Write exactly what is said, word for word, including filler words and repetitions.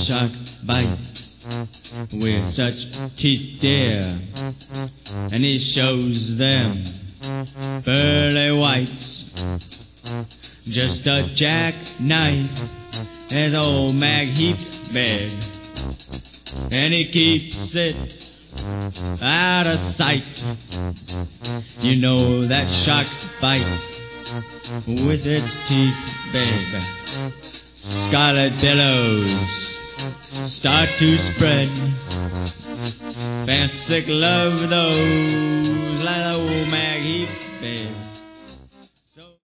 shark bites with such teeth, dear, and he shows them pearly whites. Just a jackknife as old Mag heaped big, and he keeps it out of sight. You know that shark bite with its teeth big. Scarlet billows start to spread. Fancic love those like the old man